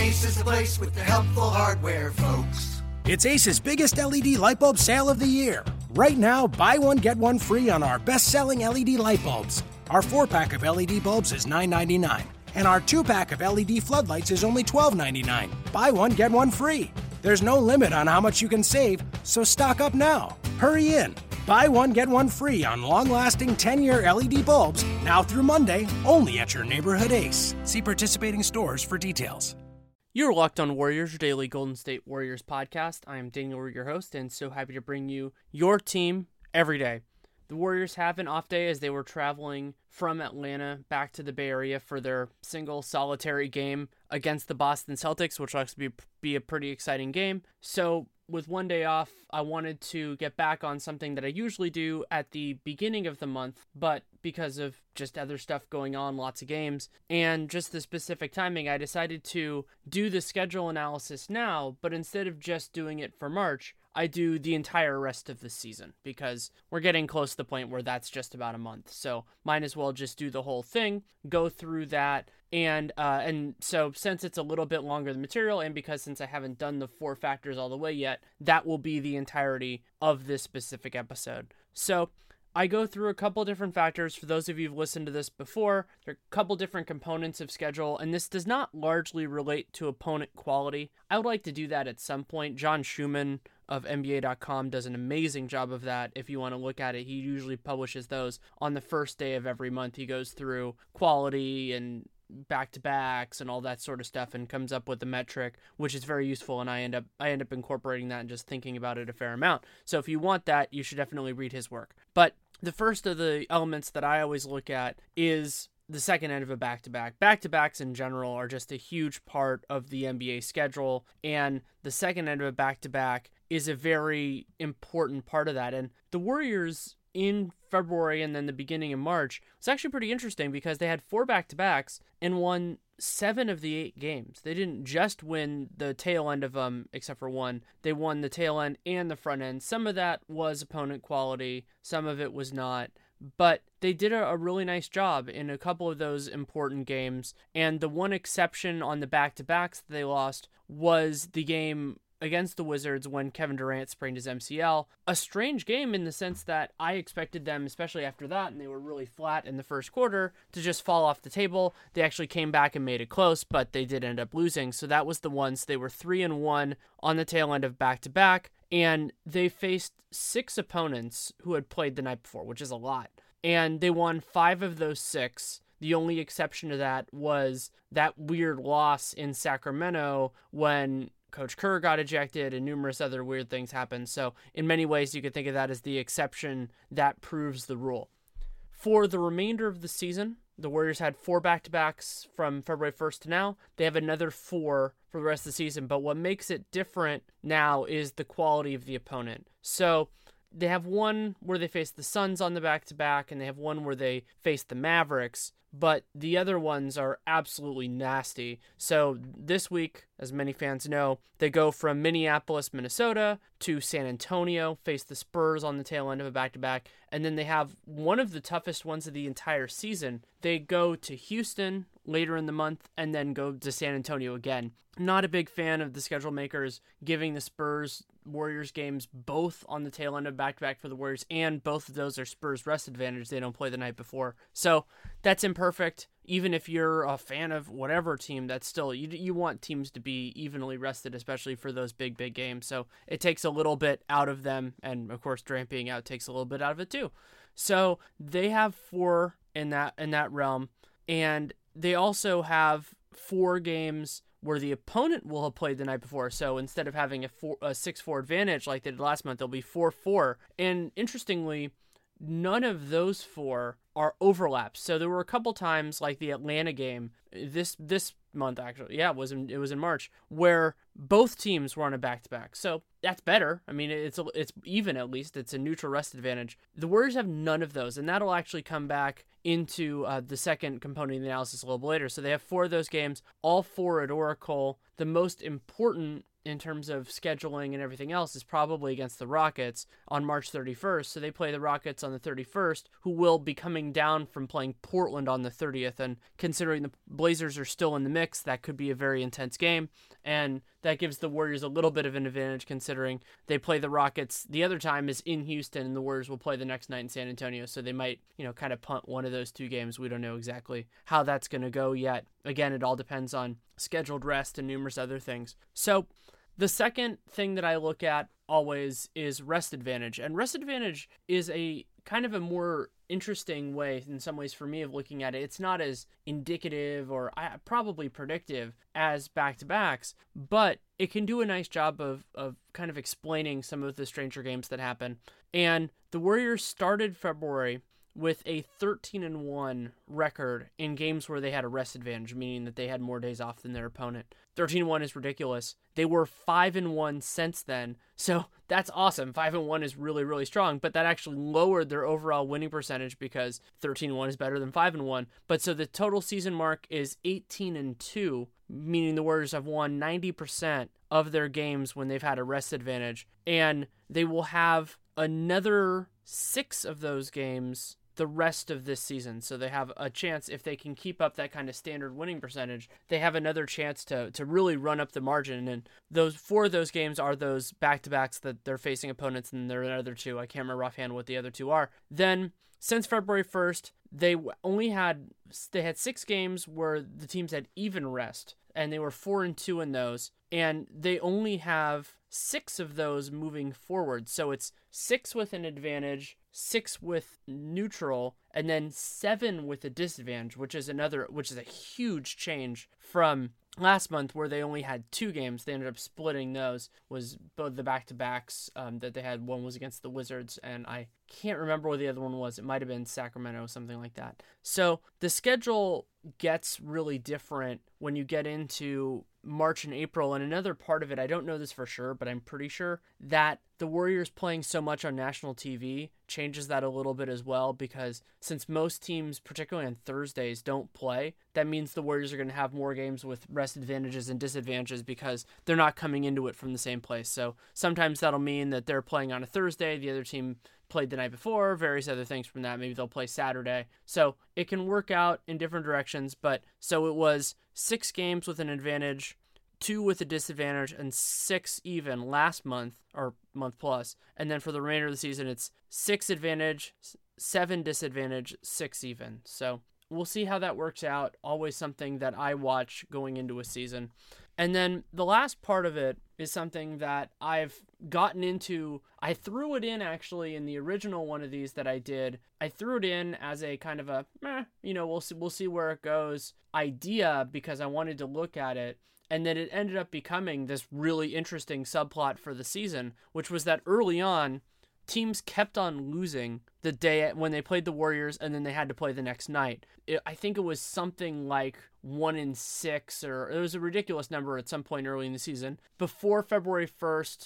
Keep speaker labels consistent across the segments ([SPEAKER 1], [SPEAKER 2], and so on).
[SPEAKER 1] Ace is the place with the helpful hardware, folks.
[SPEAKER 2] It's Ace's biggest LED light bulb sale of the year. Right now, buy one, get one free on our best-selling LED light bulbs. Our 4-pack of LED bulbs is $9.99, and our 2-pack of LED floodlights is only $12.99. Buy one, get one free. There's no limit on how much you can save, so stock up now. Hurry in. Buy one, get one free on long-lasting 10-year LED bulbs now through Monday, only at your neighborhood Ace. See participating stores for details.
[SPEAKER 3] You're Locked on Warriors, your daily Golden State Warriors podcast. I am Daniel, your host, and so happy to bring you your team every day. The Warriors have an off day as they were traveling from Atlanta back to the Bay Area for their single solitary game against the Boston Celtics, which will actually be a pretty exciting game. So with one day off, I wanted to get back on something that I usually do at the beginning of the month, but because of just other stuff going on, lots of games, and just the specific timing, I decided to do the schedule analysis now, but instead of just doing it for March, I do the entire rest of the season because we're getting close to the point where that's just about a month. So might as well just do the whole thing, go through that. And so since it's a little bit longer the material, and because since I haven't done the 4 factors all the way yet, that will be the entirety of this specific episode. So I go through a couple different factors. For those of you who've listened to this before, there are a couple different components of schedule, and this does not largely relate to opponent quality. I would like to do that at some point. John Schumann of NBA.com does an amazing job of that. If you want to look at it, he usually publishes those on the first day of every month. He goes through quality and back-to-backs and all that sort of stuff and comes up with a metric, which is very useful, and I end up incorporating that and just thinking about it a fair amount. So if you want that, you should definitely read his work. But the first of the elements that I always look at is the second end of a back-to-back. Back-to-backs in general are just a huge part of the NBA schedule, and the second end of a back-to-back is a very important part of that. And the Warriors in February and then the beginning of March was actually pretty interesting because they had 4 back-to-backs and won 7 of the 8 games. They didn't just win the tail end of them, except for one. They won the tail end and the front end. Some of that was opponent quality, some of it was not. But they did a really nice job in a couple of those important games. And the one exception on the back-to-backs that they lost was the game against the Wizards when Kevin Durant sprained his MCL. A strange game in the sense that I expected them, especially after that, and they were really flat in the first quarter, to just fall off the table. They actually came back and made it close, but they did end up losing. So that was the ones. They were 3-1 on the tail end of back-to-back, and they faced 6 opponents who had played the night before, which is a lot. And they won 5 of those 6. The only exception to that was that weird loss in Sacramento when Coach Kerr got ejected and numerous other weird things happened. So in many ways, you could think of that as the exception that proves the rule. For the remainder of the season, the Warriors had 4 back-to-backs from February 1st to now. They have another 4 for the rest of the season. But what makes it different now is the quality of the opponent. So they have one where they face the Suns on the back-to-back, and they have one where they face the Mavericks. But the other ones are absolutely nasty. So this week, as many fans know, they go from Minneapolis, Minnesota to San Antonio, face the Spurs on the tail end of a back-to-back, and then they have one of the toughest ones of the entire season. They go to Houston later in the month and then go to San Antonio again. Not a big fan of the schedule makers giving the Spurs Warriors games both on the tail end of back-to-back for the Warriors, and both of those are Spurs rest advantage. They don't play the night before. So that's imperfect. Even if you're a fan of whatever team, that's still, you want teams to be evenly rested, especially for those big games. So it takes a little bit out of them, and of course Durant being out takes a little bit out of it too. So they have 4 in that realm, and they also have 4 games where the opponent will have played the night before. So instead of having a 6-4 advantage like they did last month, they'll be 4-4. And interestingly, none of those 4 are overlaps. So there were a couple times, like the Atlanta game this month, actually, it was in March, where both teams were on a back-to-back. So that's better. I mean, it's even, at least. It's a neutral rest advantage. The Warriors have none of those, and that'll actually come back into the second component of the analysis a little bit later. So they have 4 of those games, all 4 at Oracle. The most important in terms of scheduling and everything else is probably against the Rockets on March 31st. So they play the Rockets on the 31st, who will be coming down from playing Portland on the 30th. And considering the Blazers are still in the mix, that could be a very intense game. And that gives the Warriors a little bit of an advantage considering they play the Rockets. The other time is in Houston, and the Warriors will play the next night in San Antonio. So they might, kind of punt one of those two games. We don't know exactly how that's going to go yet. Again, it all depends on scheduled rest and numerous other things. So the second thing that I look at always is rest advantage. And rest advantage is a kind of a more interesting way in some ways for me of looking at it. It's not as indicative or probably predictive as back-to-backs, but it can do a nice job of kind of explaining some of the stranger games that happen. And the Warriors started February with a 13-1 record in games where they had a rest advantage, meaning that they had more days off than their opponent. 13-1 is ridiculous. They were 5-1 since then, so that's awesome. 5-1 is really, really strong, but that actually lowered their overall winning percentage because 13-1 is better than 5-1. But so the total season mark is 18-2, meaning the Warriors have won 90% of their games when they've had a rest advantage, and they will have another 6 of those games the rest of this season. So they have a chance, if they can keep up that kind of standard winning percentage, they have another chance to really run up the margin. And those 4 of those games are those back-to-backs that they're facing opponents, and there are other 2. I can't remember offhand what the other 2 are. Then since February 1st, they had 6 games where the teams had even rest, and they were 4-2 in those. And they only have 6 of those moving forward. So it's 6 with an advantage, 6 with neutral, and then 7 with a disadvantage, which is a huge change from last month where they only had 2 games. They ended up splitting those, was both the back-to-backs that they had. One was against the Wizards, and I can't remember what the other one was. It might have been Sacramento, something like that. So the schedule gets really different when you get into March and April, and another part of it, I don't know this for sure, but I'm pretty sure that the Warriors playing so much on national TV changes that a little bit as well, because since most teams, particularly on Thursdays, don't play, that means the Warriors are going to have more games with rest advantages and disadvantages because they're not coming into it from the same place. So sometimes that'll mean that they're playing on a Thursday, the other team played the night before, various other things from that. Maybe they'll play Saturday. So it can work out in different directions, but so it was 6 games with an advantage, 2 with a disadvantage, and 6 even last month, or month plus. And then for the remainder of the season, it's 6 advantage, 7 disadvantage, 6 even. So we'll see how that works out. Always something that I watch going into a season. And then the last part of it is something that I've gotten into. I threw it in actually in the original one of these that I did. I threw it in as a kind of a, we'll see where it goes idea because I wanted to look at it. And then it ended up becoming this really interesting subplot for the season, which was that early on, teams kept on losing the day when they played the Warriors, and then they had to play the next night. I think it was something like 1-6, or it was a ridiculous number at some point early in the season. Before January 1st,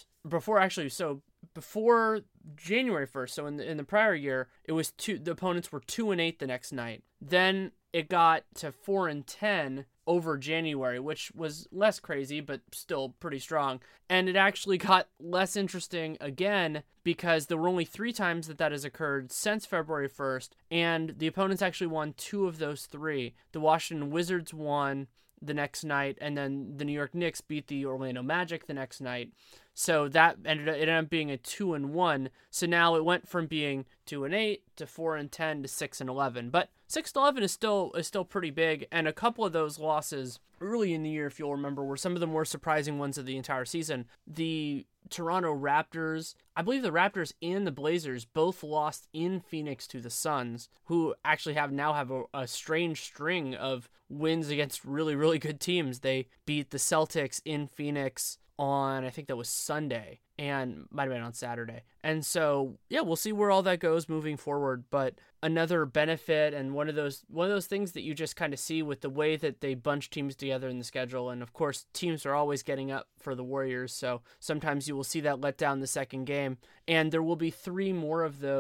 [SPEAKER 3] so in the prior year, it was the opponents were 2-8 the next night. Then it got to 4-10 over January, which was less crazy, but still pretty strong. And it actually got less interesting again because there were only 3 times that has occurred since February 1st, and the opponents actually won 2 of those 3. The Washington Wizards won the next night, and then the New York Knicks beat the Orlando Magic the next night. So that ended up being a 2-1. So now it went from being 2-8 to 4-10 to 6-11. But 6-11 is still pretty big, and a couple of those losses early in the year, if you'll remember, were some of the more surprising ones of the entire season. The Toronto Raptors, I believe the Raptors and the Blazers both lost in Phoenix to the Suns, who actually have a strange string of wins against really, really good teams. They beat the Celtics in Phoenix on, I think that was Sunday, and might have been on Saturday. And so, yeah, we'll see where all that goes moving forward. But another benefit and one of those things that you just kind of see with the way that they bunch teams together in the schedule. And of course, teams are always getting up for the Warriors, so sometimes you will see that let down the second game. And there will be 3 more of those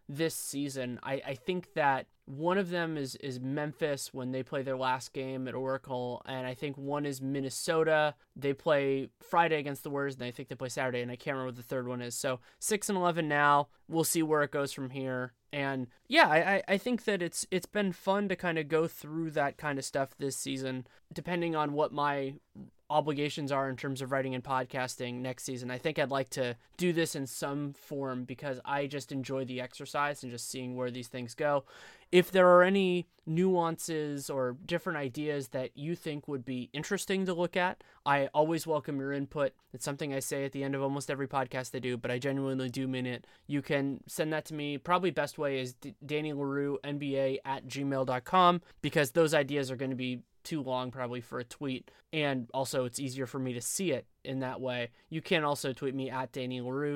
[SPEAKER 3] this season. I think that one of them is Memphis when they play their last game at Oracle, and I think one is Minnesota. They play Friday against the Warriors, and I think they play Saturday, and I can't remember what the third one is. So 6-11 now. We'll see where it goes from here. And yeah, I think that it's been fun to kind of go through that kind of stuff this season, depending on what my obligations are in terms of writing and podcasting next season. I think I'd like to do this in some form because I just enjoy the exercise and just seeing where these things go. If there are any nuances or different ideas that you think would be interesting to look at, I always welcome your input. It's something I say at the end of almost every podcast I do, but I genuinely do mean it. You can send that to me. Probably best way is DannyLaRueNBA@gmail.com, because those ideas are going to be too long probably for a tweet, and also it's easier for me to see it in that way. You can also tweet me at Danny LaRue,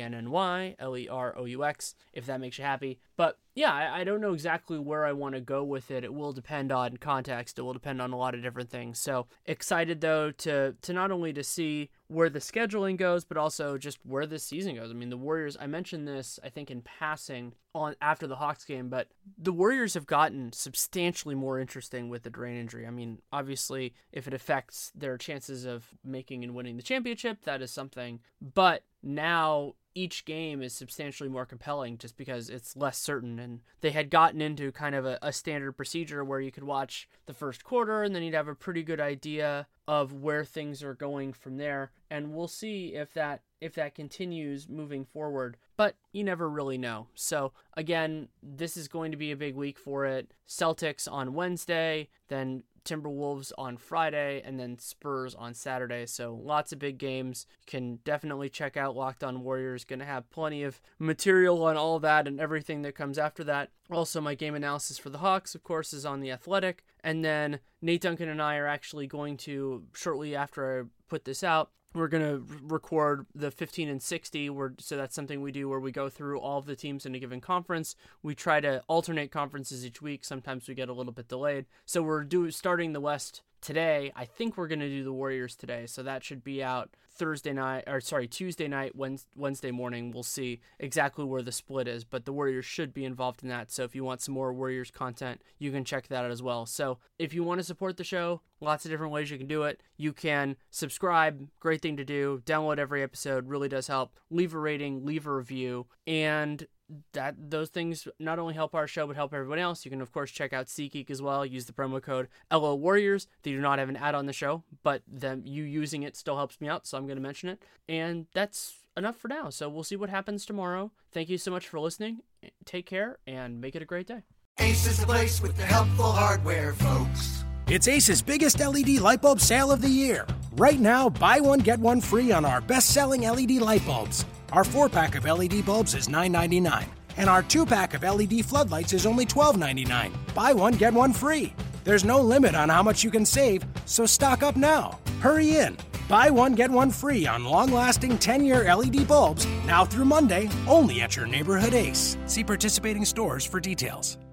[SPEAKER 3] DANNYLEROUX, if that makes you happy. But yeah, I don't know exactly where I want to go with it. It will depend on context. It will depend on a lot of different things. So excited though to not only to see where the scheduling goes, but also just where this season goes. I mean, the Warriors, I mentioned this, I think in passing on after the Hawks game, but the Warriors have gotten substantially more interesting with the Durant injury. I mean, obviously, if it affects their chances of making and winning the championship, that is something. But now each game is substantially more compelling just because it's less certain. And they had gotten into kind of a standard procedure where you could watch the first quarter and then you'd have a pretty good idea of where things are going from there. And we'll see if that continues moving forward, but you never really know. So again, this is going to be a big week for it. Celtics on Wednesday, then Timberwolves on Friday, and then Spurs on Saturday. So lots of big games. You can definitely check out Locked On Warriors. Going to have plenty of material on all that and everything that comes after that. Also, my game analysis for the Hawks, of course, is on The Athletic. And then Nate Duncan and I are actually going to, shortly after I put this out, we're going to record the 15 and 60. So that's something we do where we go through all of the teams in a given conference. We try to alternate conferences each week. Sometimes we get a little bit delayed. So we're starting the West today. I think we're going to do the Warriors today. So that should be out Tuesday night, Wednesday morning. We'll see exactly where the split is, but the Warriors should be involved in that. So if you want some more Warriors content, you can check that out as well. So if you want to support the show, lots of different ways you can do it. You can subscribe, great thing to do. Download every episode, really does help. Leave a rating, leave a review, and those things not only help our show but help everyone else. You can of course check out SeatGeek as well. Use the promo code LO Warriors. They do not have an ad on the show, but you using it still helps me out, so I'm going to mention it. And that's enough for now. So we'll see what happens tomorrow. Thank you so much for listening. Take care and make it a great day.
[SPEAKER 1] Ace is the place with the helpful hardware, folks.
[SPEAKER 2] It's Ace's biggest LED light bulb sale of the year. Right now, buy one, get one free on our best-selling LED light bulbs. Our 4-pack of LED bulbs is $9.99, and our 2-pack of LED floodlights is only $12.99. Buy one, get one free. There's no limit on how much you can save, so stock up now. Hurry in. Buy one, get one free on long-lasting 10-year LED bulbs now through Monday, only at your neighborhood Ace. See participating stores for details.